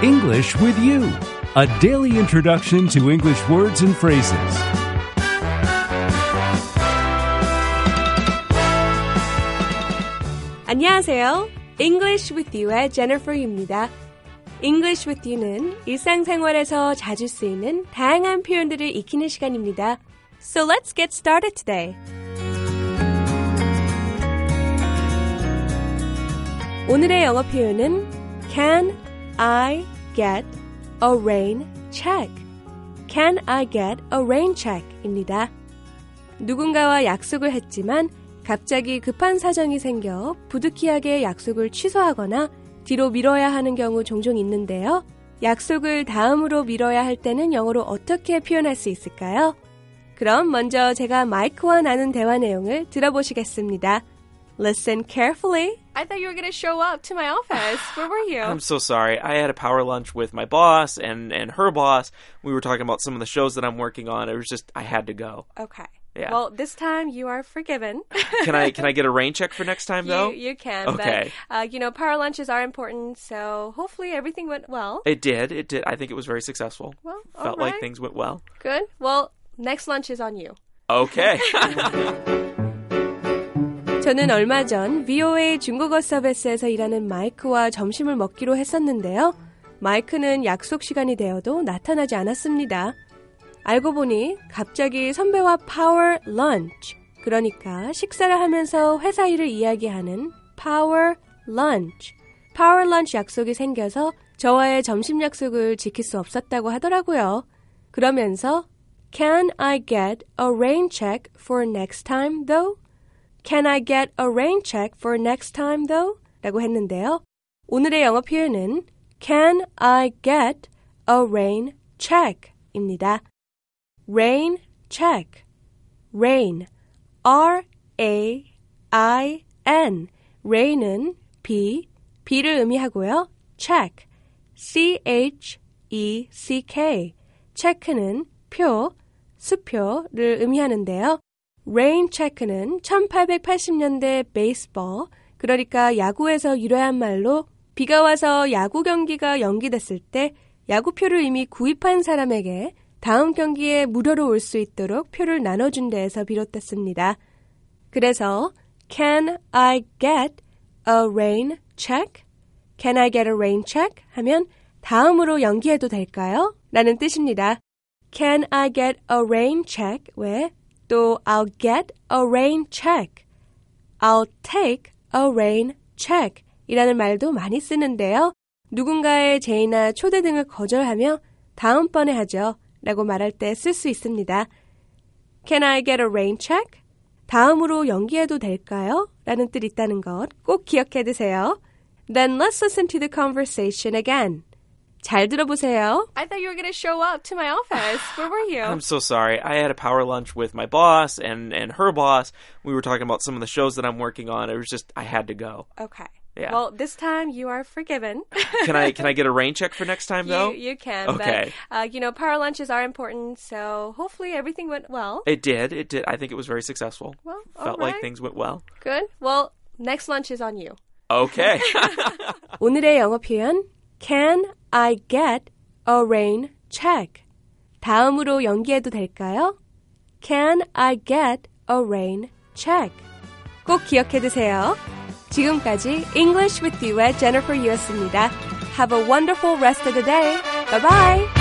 English with You, a daily introduction to English words and phrases. 안녕하세요. English with You의 Jennifer입니다. English with You는 일상생활에서 자주 쓰이는 다양한 표현들을 익히는 시간입니다. So let's get started today. 오늘의 영어 표현은 Can I get a rain check? Can I get a rain check? 입니다. 누군가와 약속을 했지만 갑자기 급한 사정이 생겨 부득이하게 약속을 취소하거나 뒤로 미뤄야 하는 경우 종종 있는데요. 약속을 다음으로 미뤄야 할 때는 영어로 어떻게 표현할 수 있을까요? 그럼 먼저 제가 마이크와 나눈 대화 내용을 들어보시겠습니다. Listen carefully. I thought you were going to show up to my office. Where were you? I'm so sorry. I had a power lunch with my boss and her boss. We were talking about some of the shows that I'm working on. It was just, I had to go. Okay. Yeah. Well, this time you are forgiven. Can I get a rain check for next time, though? You can. Okay. But, power lunches are important, so hopefully everything went well. It did. I think it was very successful. Well, Felt like things went well. Good. Well, next lunch is on you. Okay. 저는 얼마 전 VOA 중국어 서비스에서 일하는 마이크와 점심을 먹기로 했었는데요. 마이크는 약속 시간이 되어도 나타나지 않았습니다. 알고 보니 갑자기 선배와 파워 런치, 그러니까 식사를 하면서 회사 일을 이야기하는 파워 런치, 파워 런치 약속이 생겨서 저와의 점심 약속을 지킬 수 없었다고 하더라고요. 그러면서 Can I get a rain check for next time though? Can I get a rain check for next time though? 라고 했는데요. 오늘의 영어 표현은 Can I get a rain check? 입니다. Rain check. Rain. R-A-I-N. Rain은 비를 의미하고요. Check. C-H-E-C-K. check는 수표를 의미하는데요. Rain check는 1880년대 베이스볼, 그러니까 야구에서 유래한 말로 비가 와서 야구 경기가 연기됐을 때 야구표를 이미 구입한 사람에게 다음 경기에 무료로 올 수 있도록 표를 나눠준 데에서 비롯됐습니다. 그래서 Can I get a rain check? Can I get a rain check? 하면 다음으로 연기해도 될까요? 라는 뜻입니다. Can I get a rain check? 왜? 또 I'll get a rain check. I'll take a rain check 이라는 말도 많이 쓰는데요. 누군가의 제의나 초대 등을 거절하며 다음번에 하죠 라고 말할 때 쓸 수 있습니다. Can I get a rain check? 다음으로 연기해도 될까요? 라는 뜻이 있다는 것 꼭 기억해 두세요. Then let's listen to the conversation again. 잘 들어보세요. I thought you were going to show up to my office. Where were you? I'm so sorry. I had a power lunch with my boss and her boss. We were talking about some of the shows that I'm working on. It was just, I had to go. Okay. Yeah. Well, this time you are forgiven. Can I get a rain check for next time, though? You can. Okay. But, power lunches are important, so hopefully everything went well. It did. I think it was very successful. Well, Felt like things went well. Good. Well, next lunch is on you. Okay. 오늘의 영어 표현 Can I get a rain check? 다음으로 연기해도 될까요? Can I get a rain check? 꼭 기억해 두세요. 지금까지 English with You의 Jennifer Yu였습니다. Have a wonderful rest of the day. Bye-bye.